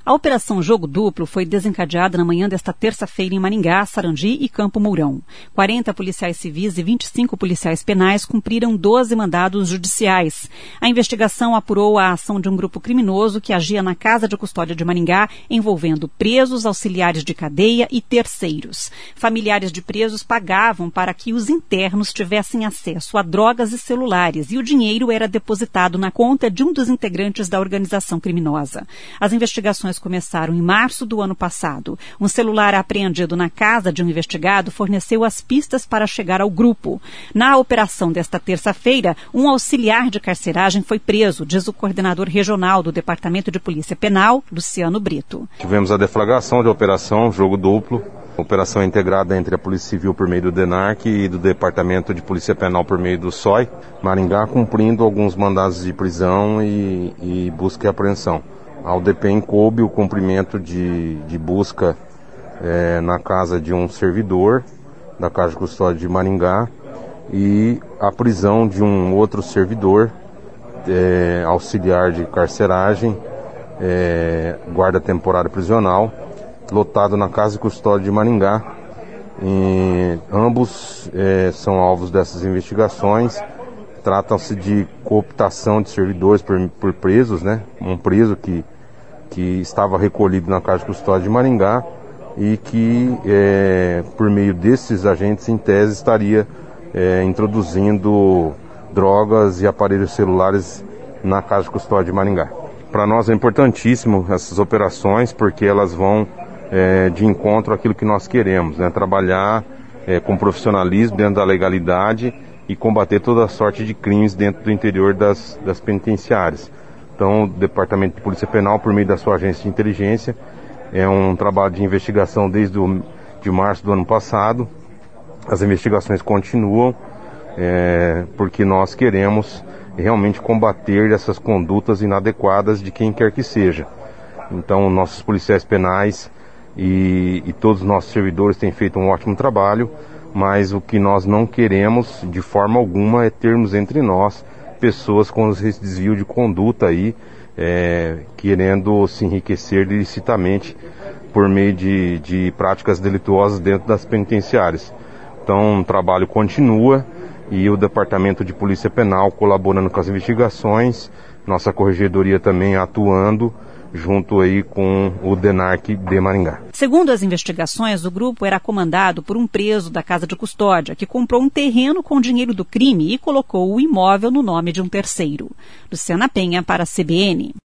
A Operação Jogo Duplo foi desencadeada na manhã desta terça-feira em Maringá, Sarandi e Campo Mourão. 40 policiais civis e 25 policiais penais cumpriram 12 mandados judiciais. A investigação apurou a ação de um grupo criminoso que agia na Casa de Custódia de Maringá, envolvendo presos, auxiliares de cadeia e terceiros. Familiares de presos pagavam para que os internos tivessem acesso a drogas e celulares, e o dinheiro era depositado na conta de um dos integrantes da organização criminosa. As investigações começaram em março do ano passado. Um celular apreendido na casa de um investigado forneceu as pistas para chegar ao grupo. Na operação desta terça-feira, um auxiliar de carceragem foi preso, diz o coordenador regional do Departamento de Polícia Penal, Luciano Brito. Tivemos a deflagração de operação Jogo Duplo, operação integrada entre a Polícia Civil por meio do DENARC e do Departamento de Polícia Penal por meio do SOI, Maringá, cumprindo alguns mandados de prisão e busca e apreensão. Ao DPEM coube o cumprimento de busca na casa de um servidor da Casa de Custódia de Maringá e a prisão de um outro servidor, auxiliar de carceragem, guarda temporária prisional, lotado na Casa de Custódia de Maringá. Ambos são alvos dessas investigações. Tratam-se de cooptação de servidores por presos, né? Um preso que estava recolhido na Casa de Custódia de Maringá e que, por meio desses agentes, em tese, estaria introduzindo drogas e aparelhos celulares na Casa de Custódia de Maringá. Para nós é importantíssimo essas operações porque elas vão de encontro àquilo que nós queremos, né? Trabalhar com profissionalismo dentro da legalidade e combater toda a sorte de crimes dentro do interior das penitenciárias. Então, o Departamento de Polícia Penal, por meio da sua agência de inteligência, é um trabalho de investigação desde de março do ano passado. As investigações continuam, porque nós queremos realmente combater essas condutas inadequadas de quem quer que seja. Então, nossos policiais penais e todos os nossos servidores têm feito um ótimo trabalho, mas o que nós não queremos de forma alguma é termos entre nós pessoas com esse desvio de conduta aí, querendo se enriquecer ilicitamente por meio de práticas delituosas dentro das penitenciárias. Então o trabalho continua e o Departamento de Polícia Penal colaborando com as investigações, nossa corregedoria também atuando junto aí com o DENARC de Maringá. Segundo as investigações, o grupo era comandado por um preso da Casa de Custódia, que comprou um terreno com dinheiro do crime e colocou o imóvel no nome de um terceiro. Luciana Penha para a CBN.